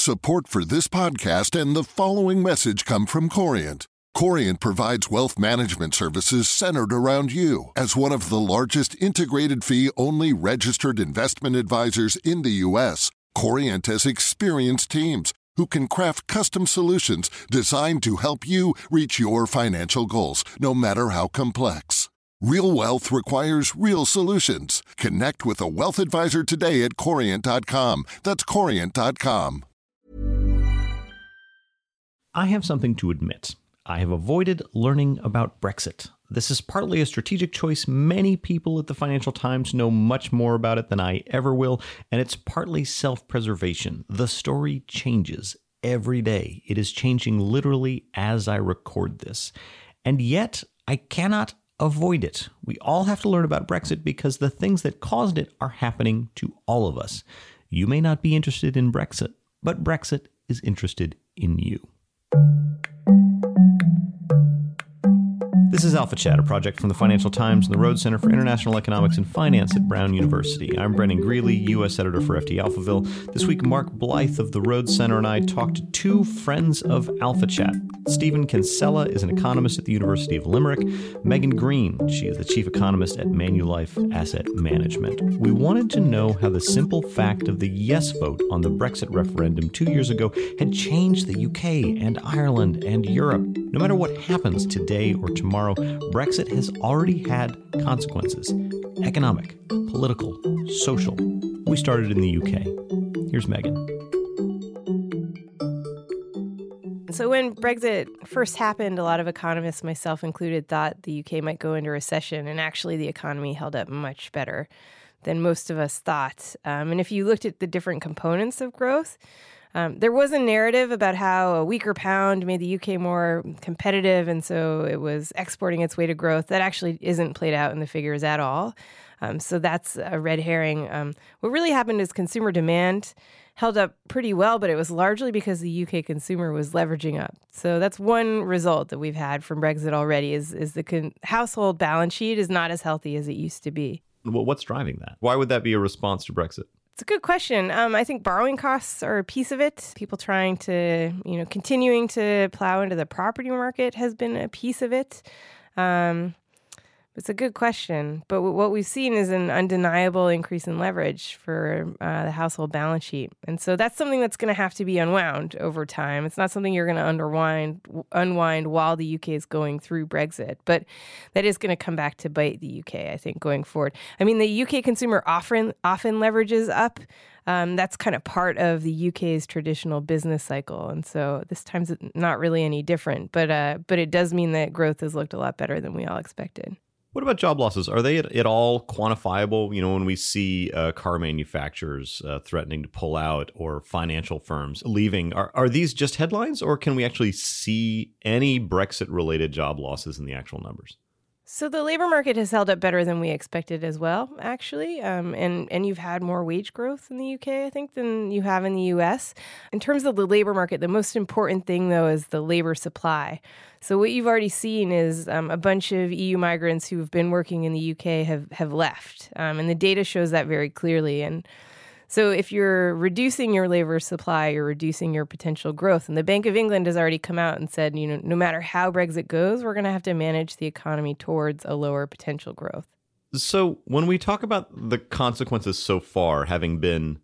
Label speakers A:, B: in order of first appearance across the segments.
A: Support for this podcast and the following message come from Corient. Corient provides wealth management services centered around you. As one of the largest integrated fee-only registered investment advisors in the U.S., Corient has experienced teams who can craft custom solutions designed to help you reach your financial goals, no matter how complex. Real wealth requires real solutions. Connect with a wealth advisor today at Corient.com. That's Corient.com.
B: I have something to admit. I have avoided learning about Brexit. This is partly a strategic choice. Many people at the Financial Times know much more about it than I ever will, and it's partly self-preservation. The story changes every day. It is changing literally as I record this. And yet, I cannot avoid it. We all have to learn about Brexit because the things that caused it are happening to all of us. You may not be interested in Brexit, but Brexit is interested in you. This is Alpha Chat, a project from the Financial Times and the Rhodes Center for International Economics and Finance at Brown University. I'm Brendan Greeley, U.S. editor for FT Alphaville. This week, Mark Blythe of the Rhodes Center and I talked to two friends of Alpha Chat. Stephen Kinsella is an economist at the University of Limerick. Megan Green, she is the chief economist at Manulife Asset Management. We wanted to know how the simple fact of the yes vote on the Brexit referendum 2 years ago had changed the UK and Ireland and Europe. No matter what happens today or tomorrow, Brexit has already had consequences. Economic, political, social. We started in the UK. Here's Megan.
C: So when Brexit first happened, a lot of economists, myself included, thought the UK might go into recession, and actually the economy held up much better than most of us thought. And if you looked at the different components of growth, there was a narrative about how a weaker pound made the UK more competitive, and so it was exporting its way to growth. That actually isn't played out in the figures at all. So that's a red herring. What really happened is consumer demand held up pretty well, but it was largely because the UK consumer was leveraging up. So that's one result that we've had from Brexit already is the household balance sheet is not as healthy as it used to be.
B: Well, what's driving that? Why would that be a response to Brexit?
C: It's a good question. I think borrowing costs are a piece of it. People trying to, continuing to plow into the property market has been a piece of it. It's a good question. But what we've seen is an undeniable increase in leverage for the household balance sheet. And so that's something that's going to have to be unwound over time. It's not something you're going to unwind while the UK is going through Brexit. But that is going to come back to bite the UK, I think, going forward. I mean, the UK consumer often leverages up. That's kind of part of the UK's traditional business cycle. And so this time's not really any different. But it does mean that growth has looked a lot better than we all expected.
B: What about job losses? Are they at all quantifiable? When we see car manufacturers threatening to pull out or financial firms leaving, are these just headlines, or can we actually see any Brexit-related job losses in the actual numbers?
C: So the labor market has held up better than we expected as well, actually. And you've had more wage growth in the UK, I think, than you have in the US. In terms of the labor market, the most important thing, though, is the labor supply. So what you've already seen is a bunch of EU migrants who have been working in the UK have left. And the data shows that very clearly. And so if you're reducing your labor supply, you're reducing your potential growth. And the Bank of England has already come out and said, no matter how Brexit goes, we're going to have to manage the economy towards a lower potential growth.
B: So when we talk about the consequences so far having been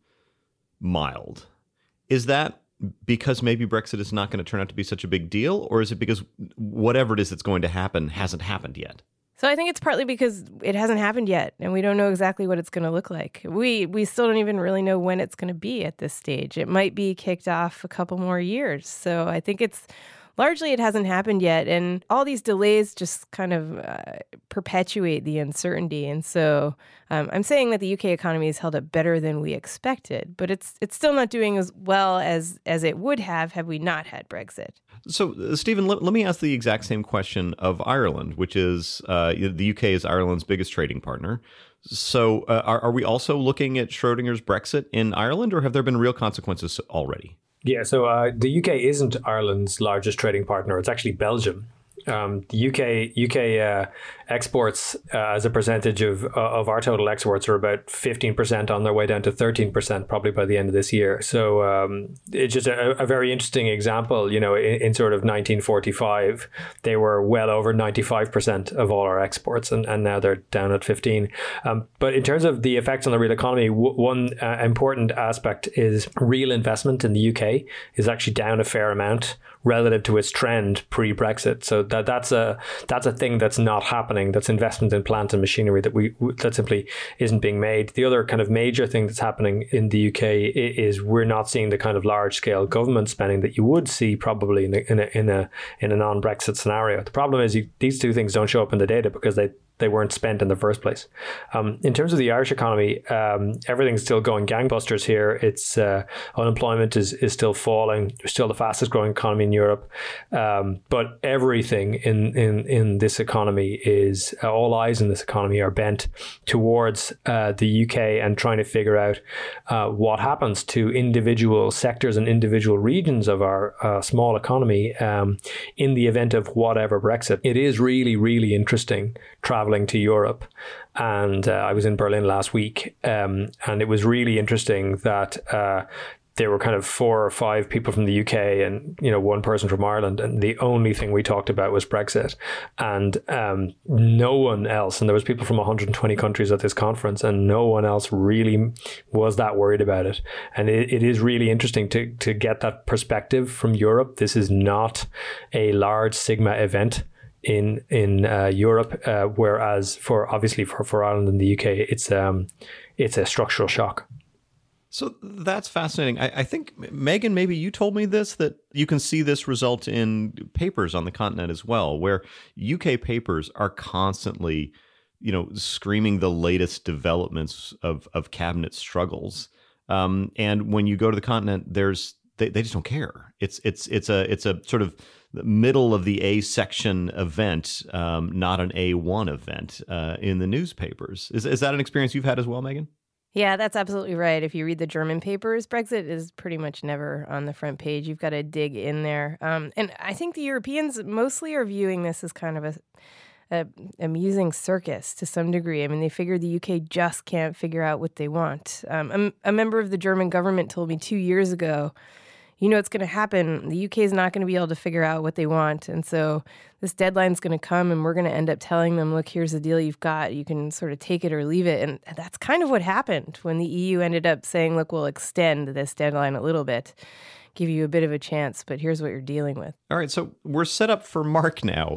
B: mild, is that because maybe Brexit is not going to turn out to be such a big deal? Or is it because whatever it is that's going to happen hasn't happened yet?
C: So I think it's partly because it hasn't happened yet, and we don't know exactly what it's going to look like. We still don't even really know when it's going to be at this stage. It might be kicked off a couple more years. So I think it's largely it hasn't happened yet, and all these delays just kind of perpetuate the uncertainty. And so I'm saying that the UK economy has held up better than we expected, but it's still not doing as well as it would have we not had Brexit.
B: So, Stephen, let me ask the exact same question of Ireland, which is the UK is Ireland's biggest trading partner. So are we also looking at Schrodinger's Brexit in Ireland, or have there been real consequences already?
D: Yeah, so the UK isn't Ireland's largest trading partner. It's actually Belgium. The UK exports as a percentage of our total exports are about 15%, on their way down to 13% probably by the end of this year. So it's just a very interesting example. In sort of 1945, they were well over 95% of all our exports, and now they're down at 15. But in terms of the effects on the real economy, one important aspect is real investment in the UK is actually down a fair amount relative to its trend pre-Brexit. So that's a thing that's not happening. That's investment in plant and machinery that simply isn't being made. The other kind of major thing that's happening in the UK is we're not seeing the kind of large-scale government spending that you would see probably in a non-Brexit scenario. The problem is these two things don't show up in the data because they weren't spent in the first place. In terms of the Irish economy, everything's still going gangbusters here. It's unemployment is still falling. We're still the fastest growing economy in Europe. But everything in this economy is, all eyes in this economy are bent towards the UK and trying to figure out what happens to individual sectors and individual regions of our small economy in the event of whatever Brexit. It is really, really interesting traveling to Europe, and I was in Berlin last week, and it was really interesting that there were kind of 4 or 5 people from the UK and one person from Ireland, and the only thing we talked about was Brexit, and no one else. And there was people from 120 countries at this conference, and no one else really was that worried about it. And it is really interesting to get that perspective from Europe. This is not a large sigma event in Europe, whereas for Ireland and the UK, it's a structural shock.
B: So that's fascinating. I think, Megan, maybe you told me this, that you can see this result in papers on the continent as well, where UK papers are constantly, screaming the latest developments of cabinet struggles. And when you go to the continent, they just don't care. It's a sort of middle of the A section event, not an A1 event in the newspapers. Is that an experience you've had as well, Megan?
C: Yeah, that's absolutely right. If you read the German papers, Brexit is pretty much never on the front page. You've got to dig in there. And I think the Europeans mostly are viewing this as kind of a amusing circus to some degree. I mean, they figure the UK just can't figure out what they want. A member of the German government told me 2 years ago, what's going to happen. The UK is not going to be able to figure out what they want. And so this deadline's going to come and we're going to end up telling them, look, here's the deal you've got. You can sort of take it or leave it. And that's kind of what happened when the EU ended up saying, look, we'll extend this deadline a little bit, give you a bit of a chance, but here's what you're dealing with.
B: All right. So we're set up for Mark now.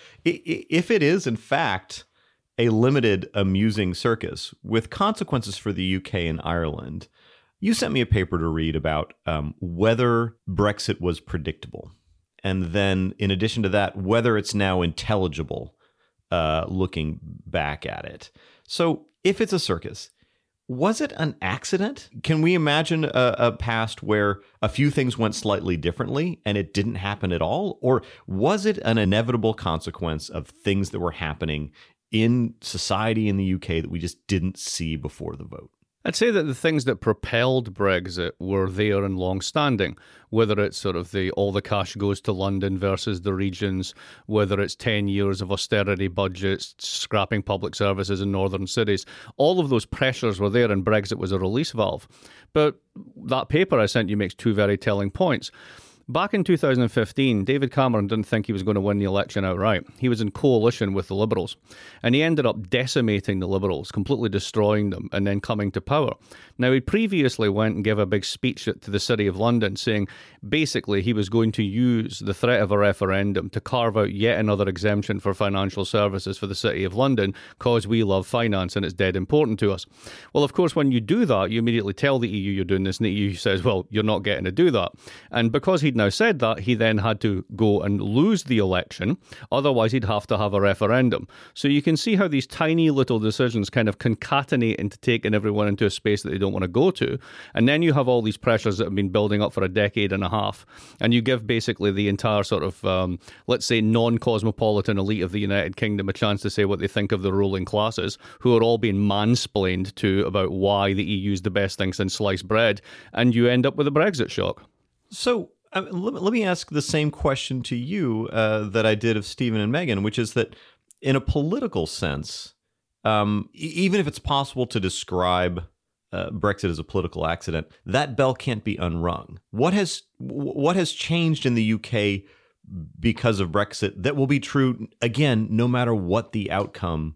B: If it is, in fact, a limited, amusing circus with consequences for the UK and Ireland, you sent me a paper to read about whether Brexit was predictable. And then, in addition to that, whether it's now intelligible looking back at it. So if it's a circus, was it an accident? Can we imagine a past where a few things went slightly differently and it didn't happen at all? Or was it an inevitable consequence of things that were happening in society in the UK that we just didn't see before the vote?
E: I'd say that the things that propelled Brexit were there and long-standing, whether it's sort of all the cash goes to London versus the regions, whether it's 10 years of austerity budgets, scrapping public services in northern cities. All of those pressures were there and Brexit was a release valve. But that paper I sent you makes 2 very telling points. Back in 2015, David Cameron didn't think he was going to win the election outright. He was in coalition with the Liberals, and he ended up decimating the Liberals, completely destroying them, and then coming to power. Now, he previously went and gave a big speech to the City of London saying basically he was going to use the threat of a referendum to carve out yet another exemption for financial services for the City of London because we love finance and it's dead important to us. Well, of course, when you do that, you immediately tell the EU you're doing this, and the EU says, well, you're not getting to do that. And because he'd now said that, he then had to go and lose the election. Otherwise, he'd have to have a referendum. So you can see how these tiny little decisions kind of concatenate into taking everyone into a space that they don't want to go to. And then you have all these pressures that have been building up for a decade and a half. And you give basically the entire sort of, let's say, non-cosmopolitan elite of the United Kingdom a chance to say what they think of the ruling classes, who are all being mansplained to about why the EU is the best thing since sliced bread. And you end up with a Brexit shock.
B: So Let me ask the same question to you that I did of Stephen and Megan, which is that in a political sense, even if it's possible to describe Brexit as a political accident, that bell can't be unrung. What has changed in the UK because of Brexit that will be true again, no matter what the outcome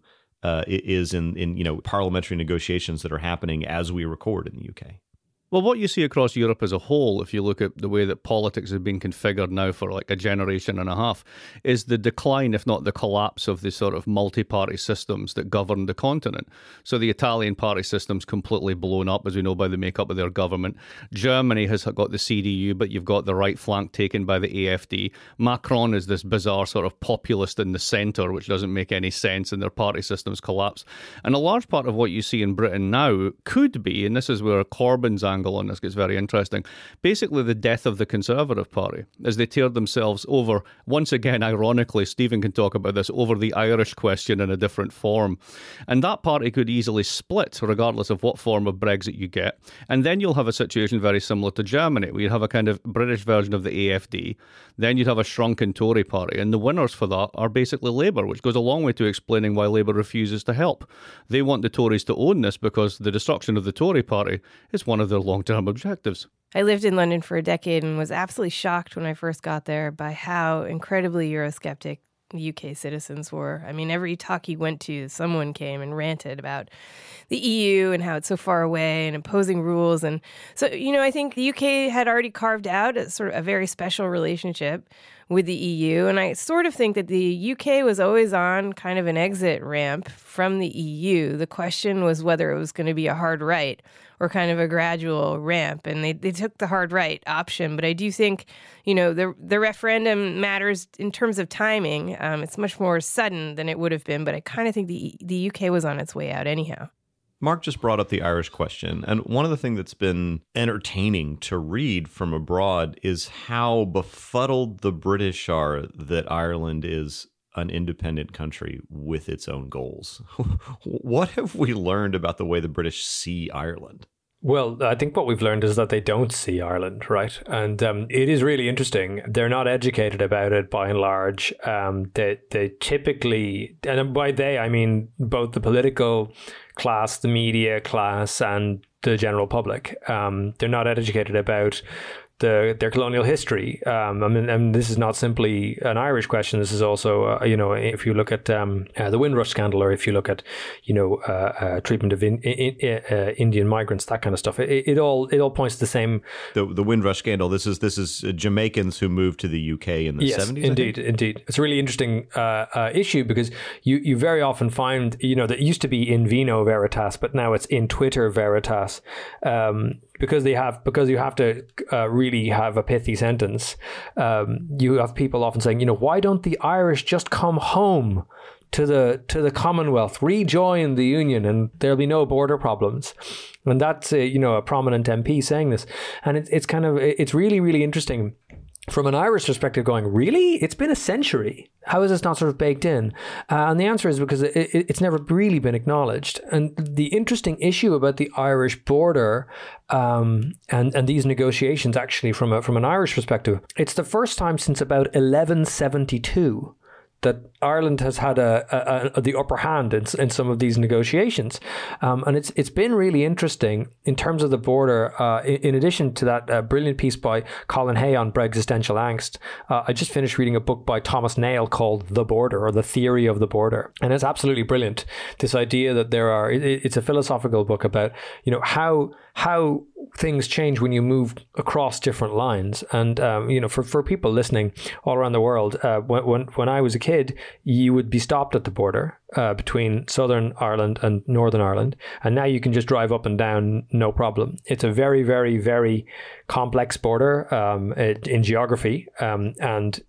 B: is in parliamentary negotiations that are happening as we record in the UK?
E: Well, what you see across Europe as a whole, if you look at the way that politics have been configured now for like a generation and a half, is the decline, if not the collapse, of the sort of multi-party systems that govern the continent. So the Italian party system's completely blown up, as we know, by the makeup of their government. Germany has got the CDU, but you've got the right flank taken by the AfD. Macron is this bizarre sort of populist in the centre, which doesn't make any sense, and their party systems collapse. And a large part of what you see in Britain now could be, and this is where Corbyn's angle on this gets very interesting, basically the death of the Conservative Party as they teared themselves over, once again, ironically, Stephen can talk about this, over the Irish question in a different form. And that party could easily split, regardless of what form of Brexit you get. And then you'll have a situation very similar to Germany, where you'd have a kind of British version of the AfD. Then you'd have a shrunken Tory party. And the winners for that are basically Labour, which goes a long way to explaining why Labour refuses to help. They want the Tories to own this because the destruction of the Tory party is one of their long-term objectives.
C: I lived in London for a decade and was absolutely shocked when I first got there by how incredibly Eurosceptic UK citizens were. I mean, every talk you went to, someone came and ranted about the EU and how it's so far away and imposing rules. And so, I think the UK had already carved out a sort of a very special relationship with the EU. And I sort of think that the UK was always on kind of an exit ramp from the EU. The question was whether it was going to be a hard right or kind of a gradual ramp. And they took the hard right option. But I do think, the referendum matters in terms of timing. It's much more sudden than it would have been. But I kind of think the UK was on its way out anyhow.
B: Mark just brought up the Irish question. And one of the things that's been entertaining to read from abroad is how befuddled the British are that Ireland is an independent country with its own goals. What have we learned about the way the British see Ireland?
D: Well, I think what we've learned is that they don't see Ireland, right? And it is really interesting. They're not educated about it by and large. They typically, and by they, I mean both the political class, the media class, and the general public. They're not educated about their colonial history. And this is not simply an Irish question. This is also, if you look at the Windrush scandal, or if you look at, treatment of Indian migrants, that kind of stuff. It all points to the same.
B: The Windrush scandal. This is Jamaicans who moved to the UK in the 70s.
D: Indeed. It's a really interesting issue because you very often find, that used to be in vino veritas, but now it's in Twitter veritas. Because you have to really have a pithy sentence. You have people often saying, why don't the Irish just come home to the Commonwealth, rejoin the Union, and there'll be no border problems? And that's a prominent MP saying this, and it's really, really interesting. From an Irish perspective, going, really? It's been a century. How is this not sort of baked in? And the answer is because it's never really been acknowledged. And the interesting issue about the Irish border and these negotiations, actually, from an Irish perspective, it's the first time since about 1172 that Ireland has had the upper hand in some of these negotiations. And it's been really interesting in terms of the border. In addition to that brilliant piece by Colin Hay on Brexistential Angst, I just finished reading a book by Thomas Nail called The Border, or The Theory of the Border. And it's absolutely brilliant. This idea that it's a philosophical book about, how things change when you move across different lines. And, for people listening all around the world, when I was a kid, you would be stopped at the border between Southern Ireland and Northern Ireland. And now you can just drive up and down, no problem. It's a very, very, very complex border in geography. And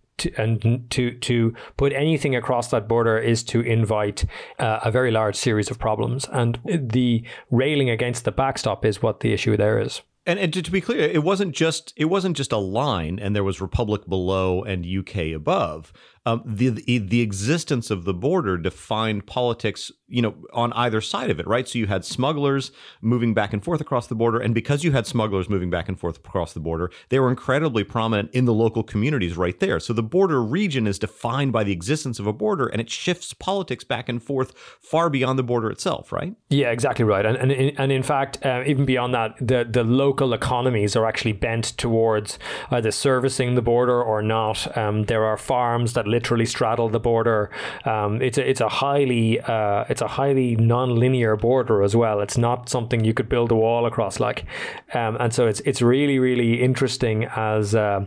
D: to put anything across that border is to invite a very large series of problems. And the railing against the backstop is what the issue there is.
B: And to be clear, it wasn't just a line, and there was Republic below and UK above. The existence of the border defined politics, on either side of it, right? So you had smugglers moving back and forth across the border, and because you had smugglers moving back and forth across the border, they were incredibly prominent in the local communities right there. So the border region is defined by the existence of a border, and it shifts politics back and forth far beyond the border itself, right?
D: Yeah, exactly right. And in fact, even beyond that, the local economies are actually bent towards either servicing the border or not. There are farms that literally straddle the border. It's a highly non-linear border as well. It's not something you could build a wall across like, and so it's really, really interesting as a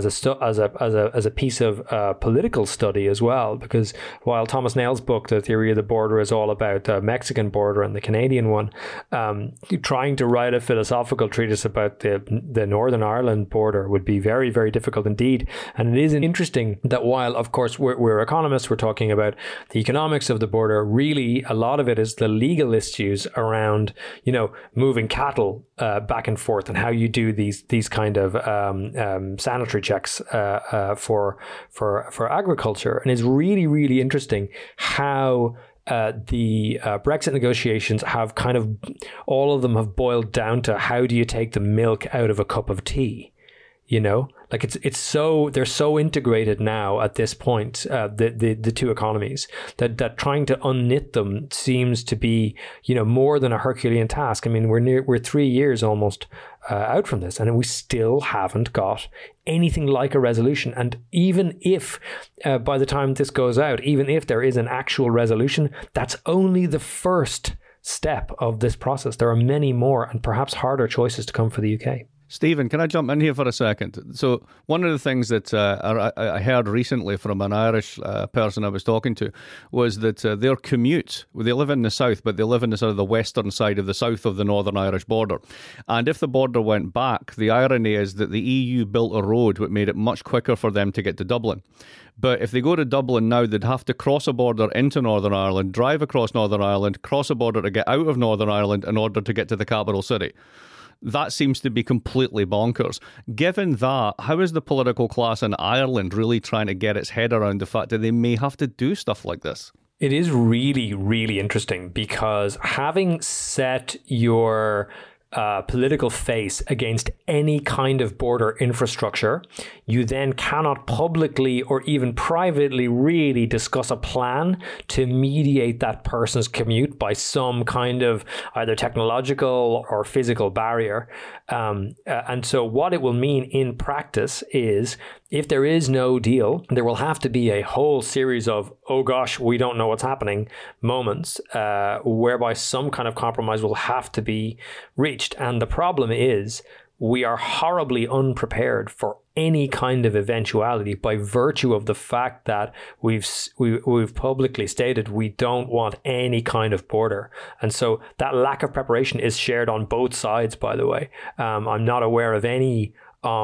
D: piece of political study as well. Because while Thomas Nail's book, The Theory of the Border, is all about the Mexican border and the Canadian one, trying to write a philosophical treatise about the Northern Ireland border would be very, very difficult indeed. And it is interesting that while, of course, we're economists, we're talking about the economics of the border, really a lot of it is the legal issues around, moving cattle back and forth, and how you do these kind of sanitary checks for agriculture. And it's really, really interesting how the Brexit negotiations have kind of, all of them have boiled down to how do you take the milk out of a cup of tea? Like they're so integrated now at this point, the two economies, that trying to unknit them seems to be, more than a Herculean task. I mean, we're 3 years almost out from this, and we still haven't got anything like a resolution. And even if by the time this goes out, even if there is an actual resolution, that's only the first step of this process. There are many more and perhaps harder choices to come for the UK.
E: Stephen, can I jump in here for a second? So one of the things that I heard recently from an Irish person I was talking to was that their commute, they live in the south, but they live in the sort of the western side of the south of the Northern Irish border. And if the border went back, the irony is that the EU built a road which made it much quicker for them to get to Dublin. But if they go to Dublin now, they'd have to cross a border into Northern Ireland, drive across Northern Ireland, cross a border to get out of Northern Ireland in order to get to the capital city. That seems to be completely bonkers. Given that, how is the political class in Ireland really trying to get its head around the fact that they may have to do stuff like this?
D: It is really, really interesting, because having set your political face against any kind of border infrastructure, you then cannot publicly or even privately really discuss a plan to mediate that person's commute by some kind of either technological or physical barrier. And so what it will mean in practice is, if there is no deal, there will have to be a whole series of, oh gosh, we don't know what's happening moments, whereby some kind of compromise will have to be reached. And the problem is, we are horribly unprepared for any kind of eventuality by virtue of the fact that we've publicly stated we don't want any kind of border. And so that lack of preparation is shared on both sides, by the way. I'm not aware of any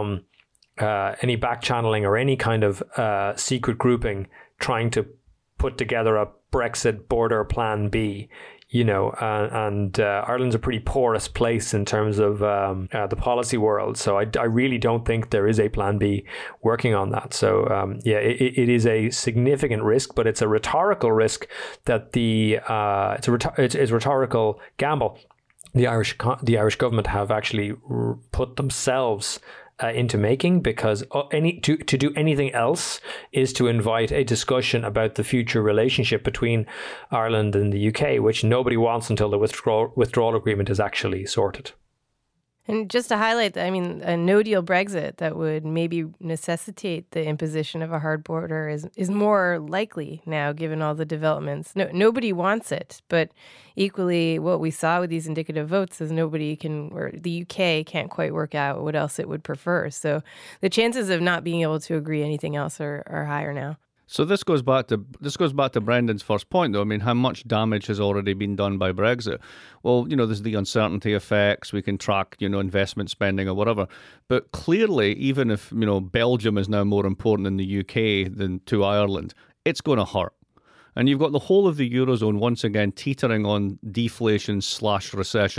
D: back channeling or any kind of secret grouping trying to put together a Brexit border plan B. And Ireland's a pretty porous place in terms of the policy world. So I really don't think there is a plan B working on that. So it is a significant risk, but it's a rhetorical risk that it's a rhetorical gamble the Irish government have actually put themselves into making, because to do anything else is to invite a discussion about the future relationship between Ireland and the UK, which nobody wants until the withdrawal agreement is actually sorted.
C: And just to highlight, a no-deal Brexit that would maybe necessitate the imposition of a hard border is more likely now, given all the developments. Nobody wants it, but equally, what we saw with these indicative votes is the UK can't quite work out what else it would prefer. So the chances of not being able to agree anything else are higher now.
E: So this goes back to Brendan's first point, though. I mean, how much damage has already been done by Brexit? Well, there's the uncertainty effects. We can track, investment spending or whatever. But clearly, even if, Belgium is now more important in the UK than to Ireland, it's going to hurt. And you've got the whole of the Eurozone once again teetering on deflation/recession.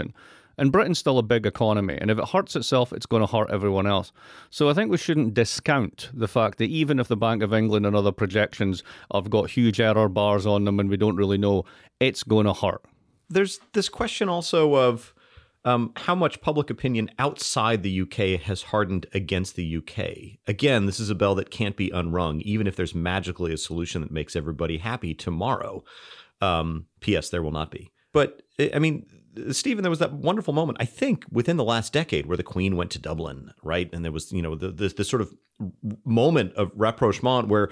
E: And Britain's still a big economy, and if it hurts itself, it's going to hurt everyone else. So I think we shouldn't discount the fact that even if the Bank of England and other projections have got huge error bars on them and we don't really know, it's going to hurt.
B: There's this question also of how much public opinion outside the UK has hardened against the UK. Again, this is a bell that can't be unrung, even if there's magically a solution that makes everybody happy tomorrow. P.S. There will not be. But, I mean, Stephen, there was that wonderful moment, I think, within the last decade where the Queen went to Dublin, right? And there was, this sort of moment of rapprochement where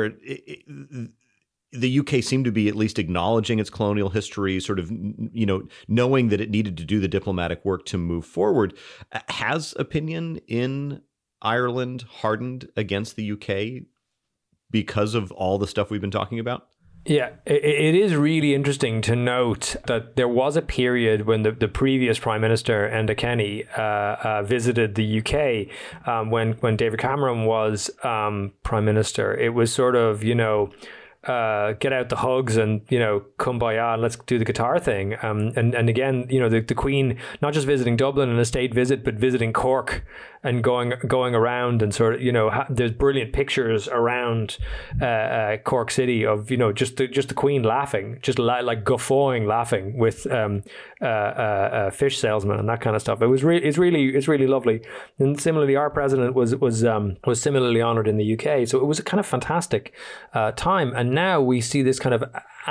B: the UK seemed to be at least acknowledging its colonial history, sort of, knowing that it needed to do the diplomatic work to move forward. Has opinion in Ireland hardened against the UK because of all the stuff we've been talking about?
D: Yeah, it is really interesting to note that there was a period when the previous Prime Minister, Enda Kenny, visited the UK when David Cameron was Prime Minister. It was sort of, get out the hugs and, kumbaya and let's do the guitar thing. And again, the Queen, not just visiting Dublin in a state visit, but visiting Cork and going around and sort of, there's brilliant pictures around Cork City of, just the Queen laughing, just like guffawing, laughing with fish salesmen and that kind of stuff. It's really lovely. And similarly, our president was similarly honoured in the UK. So it was a kind of fantastic time. And now we see this kind of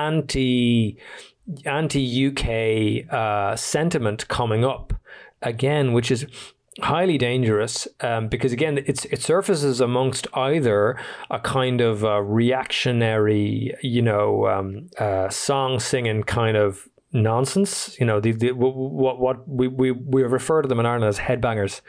D: anti-UK sentiment coming up again, which is highly dangerous because, again, it surfaces amongst either a kind of reactionary, song singing kind of nonsense, what we refer to them in Ireland as headbangers,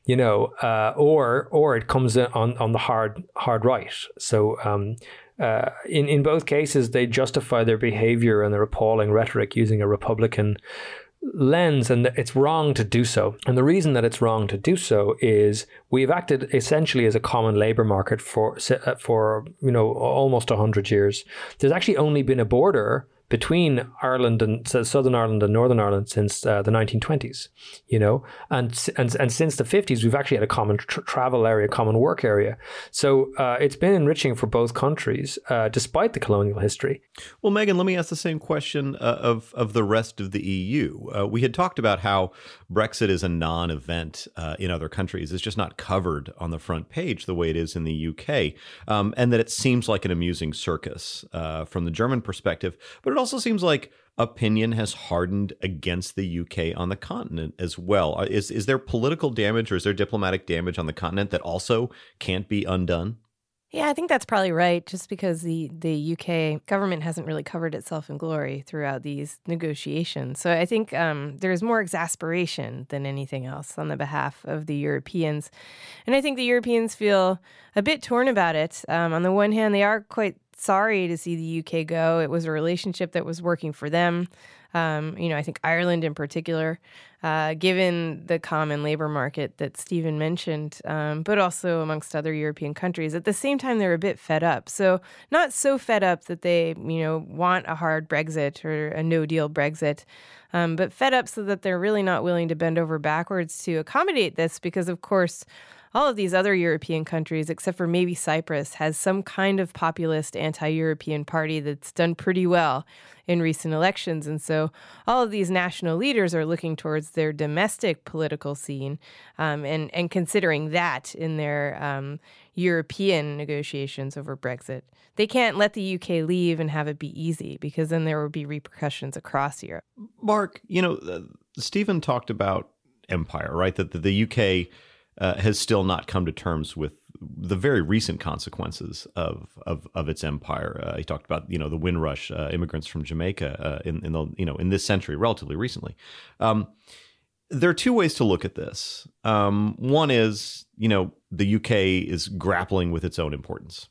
D: or it comes in on the hard right. So in both cases, they justify their behavior and their appalling rhetoric using a Republican lens, and it's wrong to do so. And the reason that it's wrong to do so is we've acted essentially as a common labour market for almost 100 years. There's actually only been a border between Ireland and Southern Ireland and Northern Ireland since the 1920s, and since the 50s, we've actually had a common travel area, common work area. So it's been enriching for both countries, despite the colonial history.
B: Well, Megan, let me ask the same question of the rest of the EU. We had talked about how Brexit is a non-event in other countries. It's just not covered on the front page the way it is in the UK, and that it seems like an amusing circus from the German perspective. But it also seems like opinion has hardened against the UK on the continent as well. Is there political damage or is there diplomatic damage on the continent that also can't be undone?
C: Yeah, I think that's probably right, just because the UK government hasn't really covered itself in glory throughout these negotiations. So I think there's more exasperation than anything else on the behalf of the Europeans. And I think the Europeans feel a bit torn about it. On the one hand, they are quite sorry to see the UK go. It was a relationship that was working for them. I think Ireland in particular, given the common labor market that Stephen mentioned, but also amongst other European countries. At the same time, they're a bit fed up. So not so fed up that they, want a hard Brexit or a no-deal Brexit, but fed up so that they're really not willing to bend over backwards to accommodate this because, of course, all of these other European countries, except for maybe Cyprus, has some kind of populist anti-European party that's done pretty well in recent elections. And so all of these national leaders are looking towards their domestic political scene and considering that in their European negotiations over Brexit. They can't let the UK leave and have it be easy because then there would be repercussions across Europe.
B: Mark, Stephen talked about empire, right? That the UK has still not come to terms with the very recent consequences of its empire. He talked about the Windrush immigrants from Jamaica in this century, relatively recently. There are two ways to look at this. One is the UK is grappling with its own importance.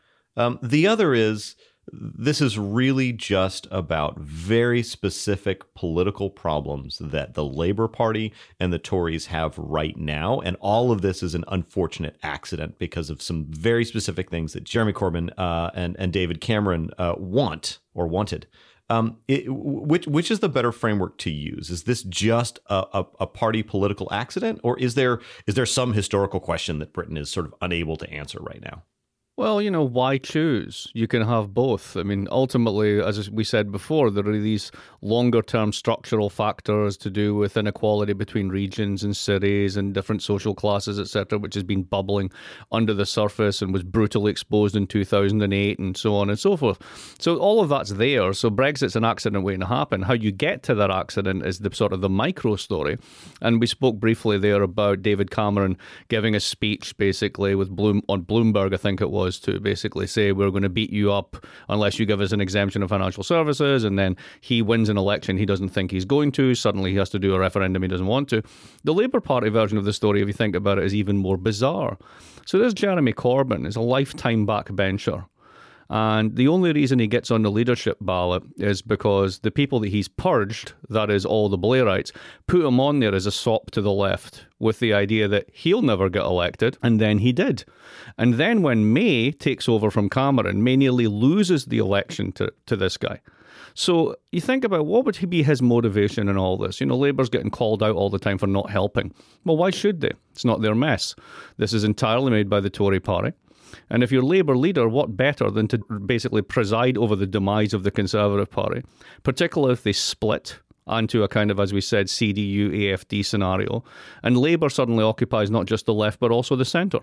B: The other is this is really just about very specific political problems that the Labour Party and the Tories have right now. And all of this is an unfortunate accident because of some very specific things that Jeremy Corbyn and David Cameron wanted Which is the better framework to use? Is this just a party political accident, or is there some historical question that Britain is sort of unable to answer right now?
E: Well, why choose? You can have both. I mean, ultimately, as we said before, there are these longer-term structural factors to do with inequality between regions and cities and different social classes, etc., which has been bubbling under the surface and was brutally exposed in 2008 and so on and so forth. So all of that's there. So Brexit's an accident waiting to happen. How you get to that accident is the sort of the micro story. And we spoke briefly there about David Cameron giving a speech, basically, with on Bloomberg, I think it was, to basically say we're going to beat you up unless you give us an exemption of financial services, and then he wins an election he doesn't think he's going to. Suddenly he has to do a referendum he doesn't want to. The Labour Party version of the story, if you think about it, is even more bizarre. So there's Jeremy Corbyn, is a lifetime backbencher. And the only reason he gets on the leadership ballot is because the people that he's purged, that is all the Blairites, put him on there as a sop to the left with the idea that he'll never get elected, and then he did. And then when May takes over from Cameron, May nearly loses the election to this guy. So you think about what would be his motivation in all this? Labour's getting called out all the time for not helping. Well, why should they? It's not their mess. This is entirely made by the Tory party. And if you're Labour leader, what better than to basically preside over the demise of the Conservative Party, particularly if they split onto a kind of, as we said, CDU, AFD scenario. And Labour suddenly occupies not just the left, but also the centre.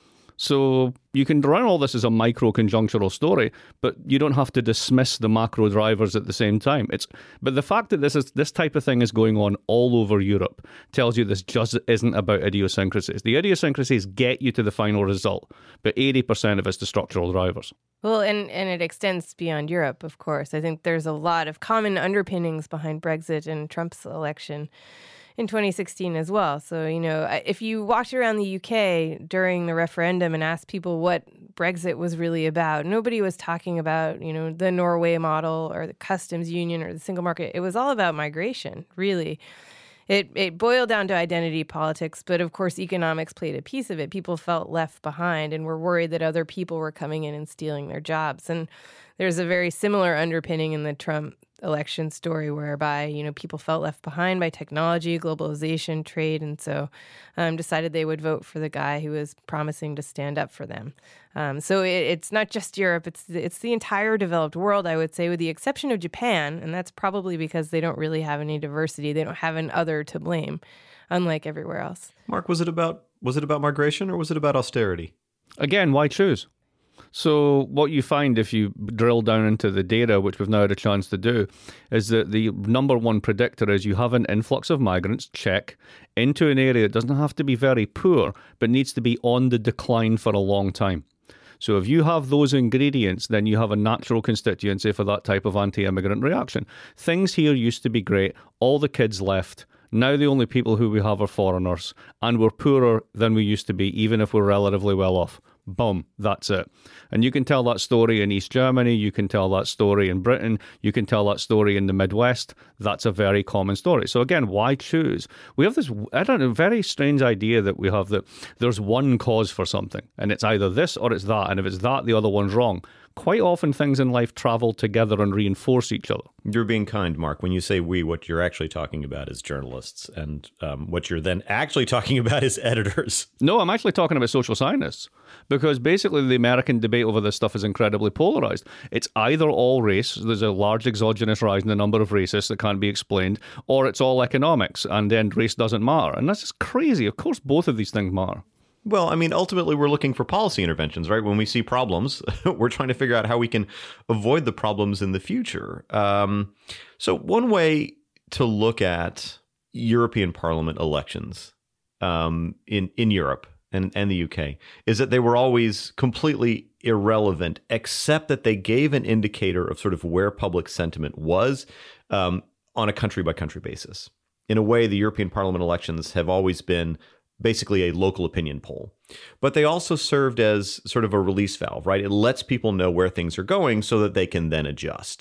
E: So you can run all this as a micro-conjunctural story, but you don't have to dismiss the macro drivers at the same time. But the fact that this type of thing is going on all over Europe tells you this just isn't about idiosyncrasies. The idiosyncrasies get you to the final result, but 80% of it's the structural drivers.
C: Well, and it extends beyond Europe, of course. I think there's a lot of common underpinnings behind Brexit and Trump's election in 2016 as well. So, if you walked around the UK during the referendum and asked people what Brexit was really about, nobody was talking about, the Norway model or the customs union or the single market. It was all about migration, really. It boiled down to identity politics, but of course economics played a piece of it. People felt left behind and were worried that other people were coming in and stealing their jobs. And there's a very similar underpinning in the Trump election story whereby, people felt left behind by technology, globalization, trade, and so decided they would vote for the guy who was promising to stand up for them. So it's not just Europe, it's the entire developed world, I would say, with the exception of Japan, and that's probably because they don't really have any diversity. They don't have an other to blame, unlike everywhere else.
B: Mark, was it about migration or was it about austerity?
E: Again, why choose? So what you find if you drill down into the data, which we've now had a chance to do, is that the number one predictor is you have an influx of migrants, check, into an area that doesn't have to be very poor, but needs to be on the decline for a long time. So if you have those ingredients, then you have a natural constituency for that type of anti-immigrant reaction. Things here used to be great. All the kids left. Now the only people who we have are foreigners, and we're poorer than we used to be, even if we're relatively well off. Boom, that's it. And you can tell that story in East Germany, you can tell that story in Britain, you can tell that story in the Midwest. That's a very common story. So again, why choose? We have this, very strange idea that we have that there's one cause for something, and it's either this or it's that, and if it's that, the other one's wrong. Quite often things in life travel together and reinforce each other.
B: You're being kind, Mark. When you say we, what you're actually talking about is journalists, and what you're then actually talking about is editors.
E: No, I'm actually talking about social scientists, because basically the American debate over this stuff is incredibly polarized. It's either all race, there's a large exogenous rise in the number of racists that can't be explained, or it's all economics, and then race doesn't matter. And that's just crazy. Of course, both of these things matter.
B: Well, I mean, ultimately, we're looking for policy interventions, right? When we see problems, we're trying to figure out how we can avoid the problems in the future. So one way to look at European Parliament elections in Europe and the UK is that they were always completely irrelevant, except that they gave an indicator of sort of where public sentiment was on a country-by-country basis. In a way, the European Parliament elections have always been basically a local opinion poll. But they also served as sort of a release valve, right? It lets people know where things are going so that they can then adjust.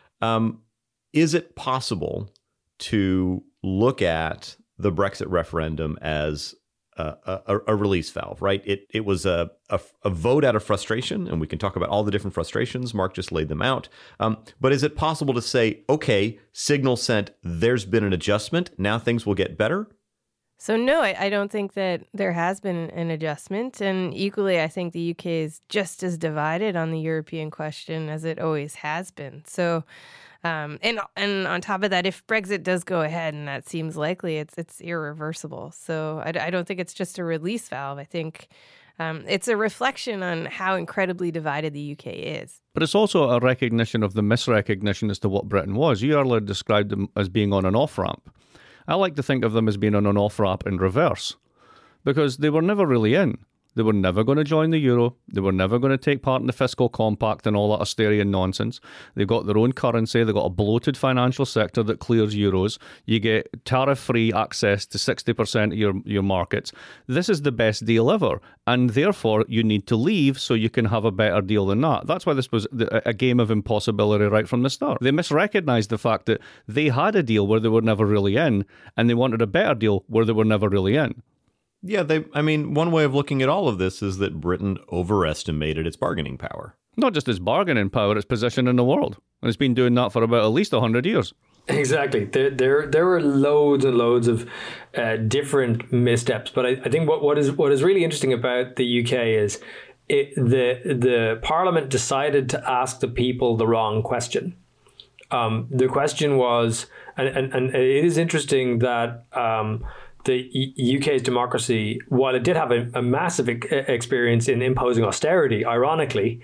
B: Is it possible to look at the Brexit referendum as a release valve, right? It was a vote out of frustration, and we can talk about all the different frustrations. Mark just laid them out. But is it possible to say, okay, signal sent, there's been an adjustment, now things will get better?
C: So no, I don't think that there has been an adjustment. And equally, I think the UK is just as divided on the European question as it always has been. So, and on top of that, if Brexit does go ahead, and that seems likely, it's irreversible. So I don't think it's just a release valve. I think it's a reflection on how incredibly divided the UK is.
E: But it's also a recognition of the misrecognition as to what Britain was. You earlier described them as being on an off-ramp. I like to think of them as being on an off-ramp in reverse, because they were never really in. They were never going to join the euro. They were never going to take part in the fiscal compact and all that austerian nonsense. They've got their own currency. They've got a bloated financial sector that clears euros. You get tariff-free access to 60% of your markets. This is the best deal ever. And therefore, you need to leave so you can have a better deal than that. That's why this was a game of impossibility right from the start. They misrecognized the fact that they had a deal where they were never really in, and they wanted a better deal where they were never really in.
B: Yeah, one way of looking at all of this is that Britain overestimated its bargaining power.
E: Not just its bargaining power, its position in the world. And it's been doing that for about at least 100 years.
D: Exactly. There were loads and loads of different missteps. But I think what is really interesting about the UK is the Parliament decided to ask the people the wrong question. The question was, and it is interesting that the UK's democracy, while it did have a massive experience in imposing austerity, ironically,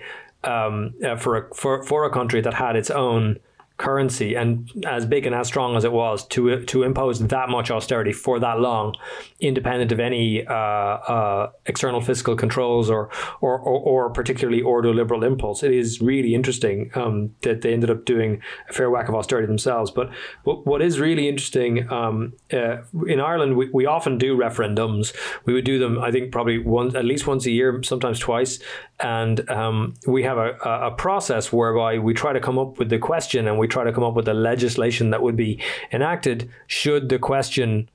D: for a country that had its own currency and as big and as strong as it was, to impose that much austerity for that long, independent of any external fiscal controls or particularly ordoliberal impulse. It is really interesting that they ended up doing a fair whack of austerity themselves. But what is really interesting, in Ireland, we often do referendums. We would do them, I think, probably at least once a year, sometimes twice. And we have a process whereby we try to come up with the question, and we try to come up with the legislation that would be enacted should the question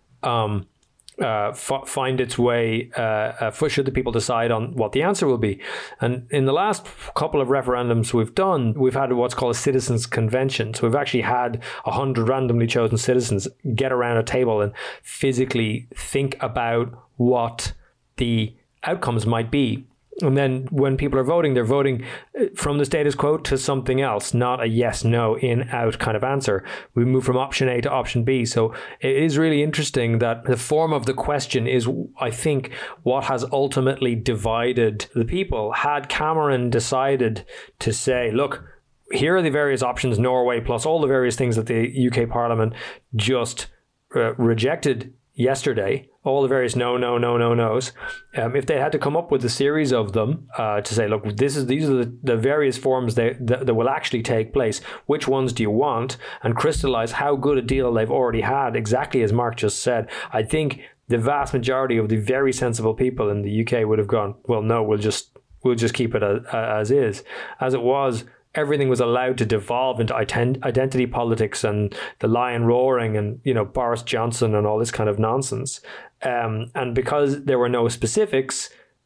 D: find its way, should the people decide on what the answer will be. And in the last couple of referendums we've had what's called a citizens' convention. So we've actually had 100 randomly chosen citizens get around a table and physically think about what the outcomes might be. And then when people are voting, they're voting from the status quo to something else, not a yes, no, in, out kind of answer. We move from option A to option B. So it is really interesting that the form of the question is, I think, what has ultimately divided the people. Had Cameron decided to say, look, here are the various options, Norway, plus all the various things that the UK Parliament just rejected yesterday, all the various no's. If they had to come up with a series of them to say, look, these are the various forms that will actually take place. Which ones do you want? And crystallize how good a deal they've already had, exactly as Mark just said. I think the vast majority of the very sensible people in the UK would have gone, well, no, we'll just keep it as is. As it was, everything was allowed to devolve into identity politics and the lion roaring and, Boris Johnson and all this kind of nonsense. And because there were no specifics,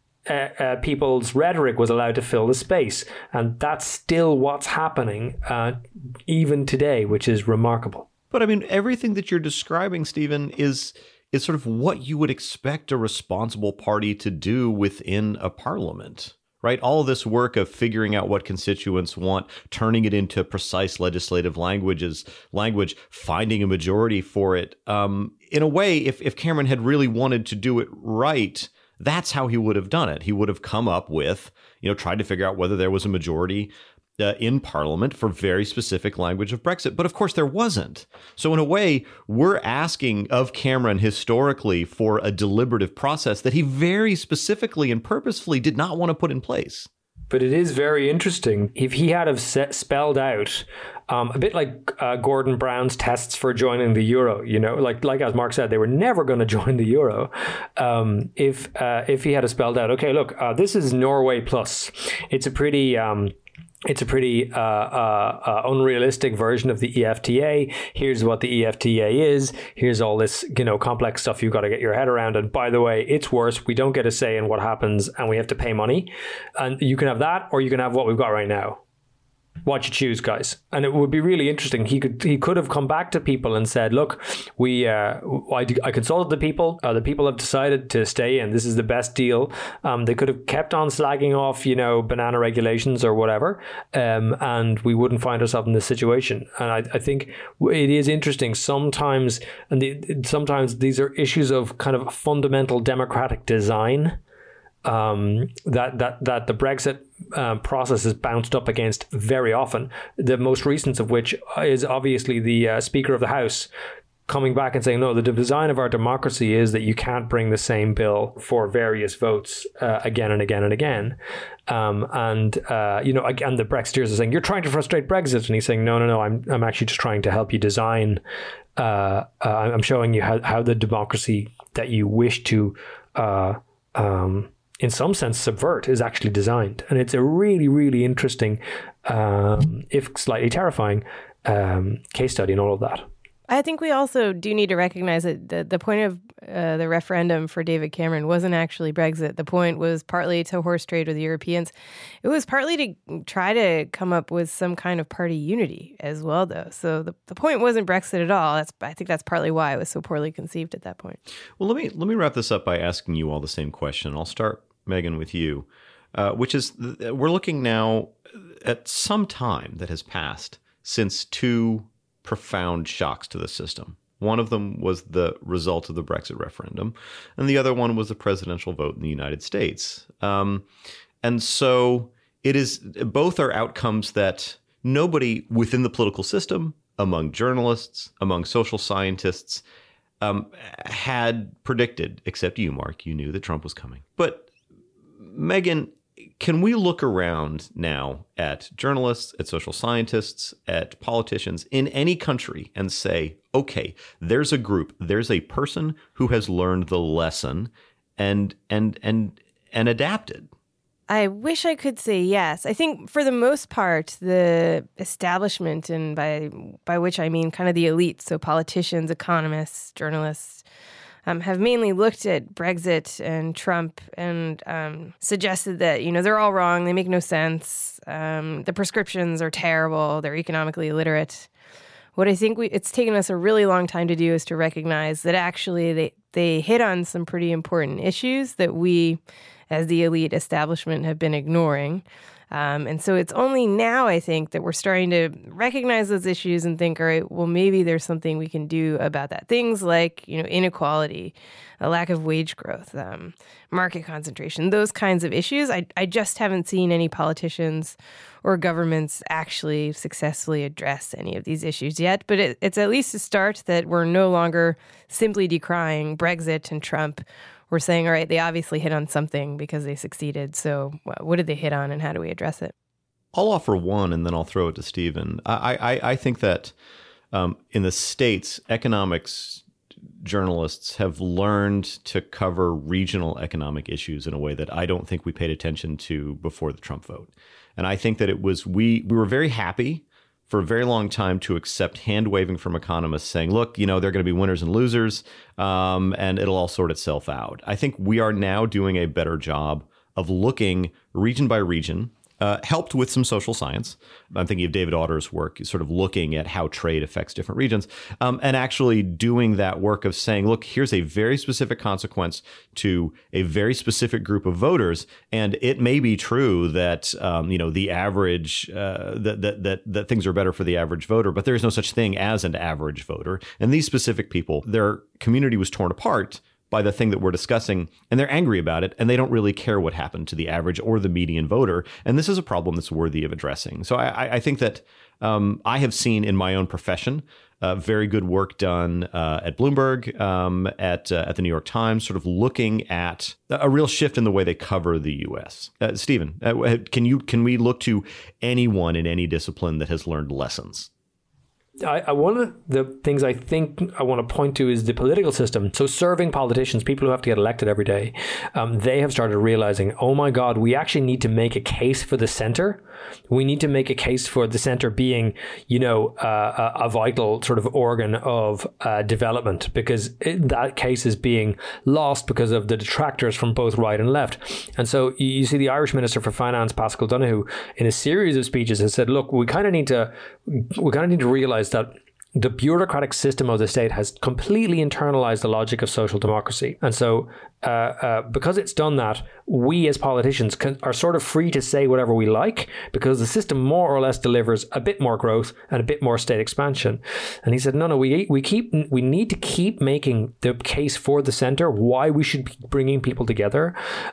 D: people's rhetoric was allowed to fill the space. And that's still what's happening even today, which is remarkable.
B: But everything that you're describing, Stephen, is sort of what you would expect a responsible party to do within a parliament. Right? All of this work of figuring out what constituents want, turning it into precise legislative language, finding a majority for it. In a way, if Cameron had really wanted to do it right, that's how he would have done it. He would have come up with, tried to figure out whether there was a majority in Parliament for very specific language of Brexit. But of course, there wasn't. So in a way, we're asking of Cameron historically for a deliberative process that he very specifically and purposefully did not want to put in place.
D: But it is very interesting. If he had have spelled out a bit like Gordon Brown's tests for joining the euro, like as Mark said, they were never going to join the euro. If he had have spelled out, okay, look, this is Norway plus. It's a pretty it's a pretty unrealistic version of the EFTA. Here's what the EFTA is. Here's all this, complex stuff you've got to get your head around. And by the way, it's worse. We don't get a say in what happens, and we have to pay money. And you can have that, or you can have what we've got right now. What you choose, guys. And it would be really interesting. He could have come back to people and said, look, I consulted the people. The people have decided to stay, and this is the best deal. They could have kept on slagging off, banana regulations or whatever, and we wouldn't find ourselves in this situation. And I think it is interesting sometimes, sometimes these are issues of kind of fundamental democratic design. That the Brexit process is bounced up against very often. The most recent of which is obviously the Speaker of the House coming back and saying, no, the design of our democracy is that you can't bring the same bill for various votes again and again and again. And the Brexiteers are saying, you're trying to frustrate Brexit. And he's saying, no, I'm actually just trying to help you design. I'm showing you how the democracy that you wish to in some sense subvert is actually designed. And it's a really, really interesting, if slightly terrifying, case study in all of that.
C: I think we also do need to recognize that the point of the referendum for David Cameron wasn't actually Brexit. The point was partly to horse trade with the Europeans. It was partly to try to come up with some kind of party unity as well, though. So the point wasn't Brexit at all. I think that's partly why it was so poorly conceived at that point.
B: Well, let me wrap this up by asking you all the same question. I'll start, Megan, with you, which is we're looking now at some time that has passed since two profound shocks to the system. One of them was the result of the Brexit referendum, and the other one was the presidential vote in the United States. And so it is, both are outcomes that nobody within the political system, among journalists, among social scientists, had predicted, except you, Mark. You knew that Trump was coming. But Megan, can we look around now at journalists, at social scientists, at politicians in any country and say, okay, there's a group, there's a person who has learned the lesson and adapted?
C: I wish I could say yes. I think for the most part, the establishment, and by which I mean kind of the elite, so politicians, economists, journalists, have mainly looked at Brexit and Trump and suggested that, they're all wrong, they make no sense, the prescriptions are terrible, they're economically illiterate. What I think it's taken us a really long time to do is to recognize that actually they hit on some pretty important issues that we, as the elite establishment, have been ignoring. And so it's only now, I think, that we're starting to recognize those issues and think, all right, well, maybe there's something we can do about that. Things like, inequality, a lack of wage growth, market concentration, those kinds of issues. I just haven't seen any politicians or governments actually successfully address any of these issues yet. But it's at least a start that we're no longer simply decrying Brexit and Trump. We're saying, all right, they obviously hit on something because they succeeded. So what did they hit on and how do we address it?
B: I'll offer one and then I'll throw it to Stephen. I think that in the States, economics journalists have learned to cover regional economic issues in a way that I don't think we paid attention to before the Trump vote. And I think that we were very happy for a very long time to accept hand-waving from economists saying, look, they're going to be winners and losers, and it'll all sort itself out. I think we are now doing a better job of looking region by region, helped with some social science. I'm thinking of David Autor's work, sort of looking at how trade affects different regions, and actually doing that work of saying, look, here's a very specific consequence to a very specific group of voters, and it may be true that the average that things are better for the average voter, but there's no such thing as an average voter. And these specific people, their community was torn apart by the thing that we're discussing, and they're angry about it, and they don't really care what happened to the average or the median voter. And this is a problem that's worthy of addressing. So I think that I have seen in my own profession very good work done at Bloomberg, at the New York Times, sort of looking at a real shift in the way they cover the U.S. Stephen, can we look to anyone in any discipline that has learned lessons?
D: one of the things I think I want to point to is the political system. So serving politicians, people who have to get elected every day, they have started realizing, oh my God, we actually need to make a case for the center. We need to make a case for the center being, a vital sort of organ of development, because that case is being lost because of the detractors from both right and left. And so you see the Irish Minister for Finance, Paschal Donohoe, in a series of speeches has said, look, we kind of need to realize that the bureaucratic system of the state has completely internalized the logic of social democracy. And so because it's done that, we as politicians are sort of free to say whatever we like, because the system more or less delivers a bit more growth and a bit more state expansion. And he said, no, we need to keep making the case for the center, why we should be bringing people together,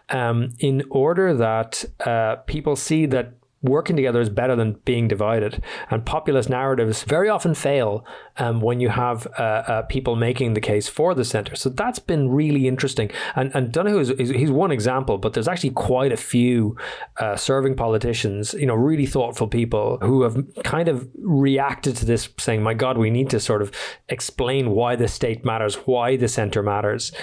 D: in order that people see that working together is better than being divided. And populist narratives very often fail when you have people making the case for the centre. So that's been really interesting. And Donohoe he's one example, but there's actually quite a few serving politicians, really thoughtful people who have kind of reacted to this, saying, my God, we need to sort of explain why the state matters, why the centre matters,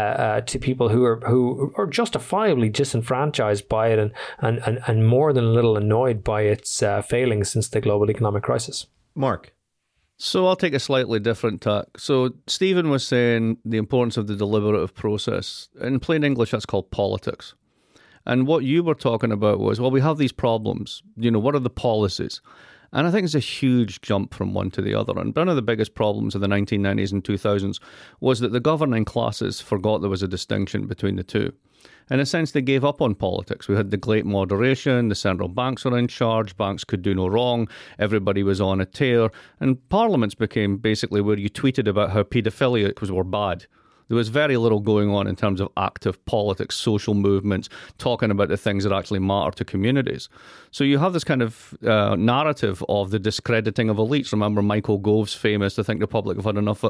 D: to people who are justifiably disenfranchised by it and more than a little annoyed by its failings since the global economic crisis.
B: Mark.
E: So I'll take a slightly different tack. So Stephen was saying the importance of the deliberative process. In plain English, that's called politics. And what you were talking about was, well, we have these problems. What are the policies? And I think it's a huge jump from one to the other. And one of the biggest problems of the 1990s and 2000s was that the governing classes forgot there was a distinction between the two. In a sense, they gave up on politics. We had the Great Moderation, the central banks were in charge, banks could do no wrong, everybody was on a tear, and parliaments became basically where you tweeted about how paedophilia were bad. There was very little going on in terms of active politics, social movements, talking about the things that actually matter to communities. So you have this kind of narrative of the discrediting of elites. Remember, Michael Gove's famous, I think the public have had enough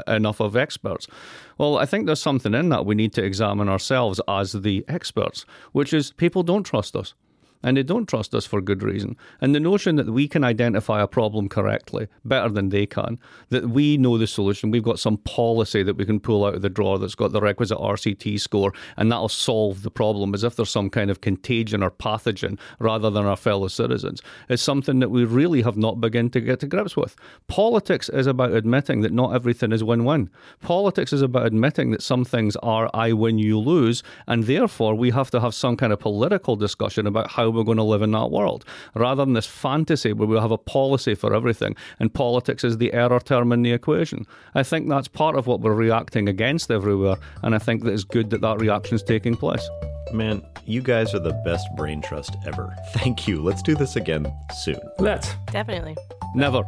E: of experts. Well, I think there's something in that we need to examine ourselves as the experts, which is people don't trust us. And they don't trust us for good reason. And the notion that we can identify a problem correctly, better than they can, that we know the solution, we've got some policy that we can pull out of the drawer that's got the requisite RCT score, and that'll solve the problem, as if there's some kind of contagion or pathogen rather than our fellow citizens, is something that we really have not begun to get to grips with. Politics is about admitting that not everything is win-win. Politics is about admitting that some things are I win, you lose, and therefore we have to have some kind of political discussion about how we're going to live in that world, rather than this fantasy where we'll have a policy for everything and politics is the error term in the equation. I think that's part of what we're reacting against everywhere, and I think that it's good that that reaction's taking place.
B: Man, you guys are the best brain trust ever. Thank you. Let's do this again soon.
D: Let's.
C: Definitely.
E: Never.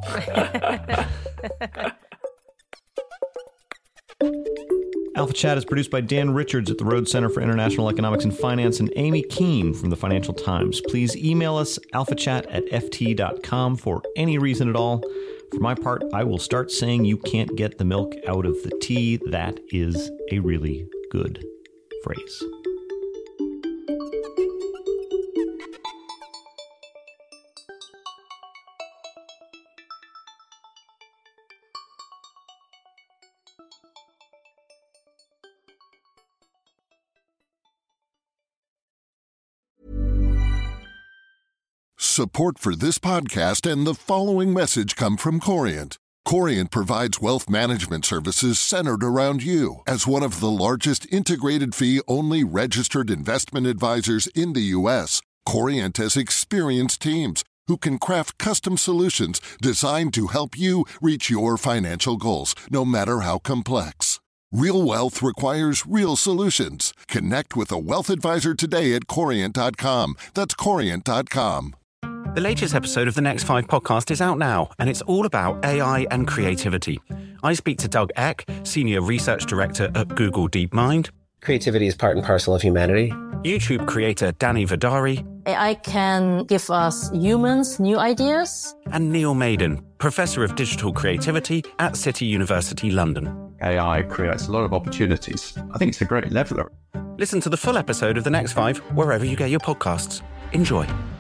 B: Alpha Chat is produced by Dan Richards at the Rhodes Center for International Economics and Finance and Amy Keene from the Financial Times. Please email us alphachat@ft.com for any reason at all. For my part, I will start saying you can't get the milk out of the tea. That is a really good phrase.
A: Support for this podcast and the following message come from Corient. Corient provides wealth management services centered around you. As one of the largest integrated fee-only registered investment advisors in the U.S., Corient has experienced teams who can craft custom solutions designed to help you reach your financial goals, no matter how complex. Real wealth requires real solutions. Connect with a wealth advisor today at Corient.com. That's Corient.com.
F: The latest episode of the Next 5 podcast is out now, and it's all about AI and creativity. I speak to Doug Eck, Senior Research Director at Google DeepMind.
G: Creativity is part and parcel of humanity.
F: YouTube creator Danny Vidari.
H: AI can give us humans new ideas.
F: And Neil Maiden, Professor of Digital Creativity at City University London.
I: AI creates a lot of opportunities. I think it's a great leveler.
F: Listen to the full episode of The Next 5 wherever you get your podcasts. Enjoy.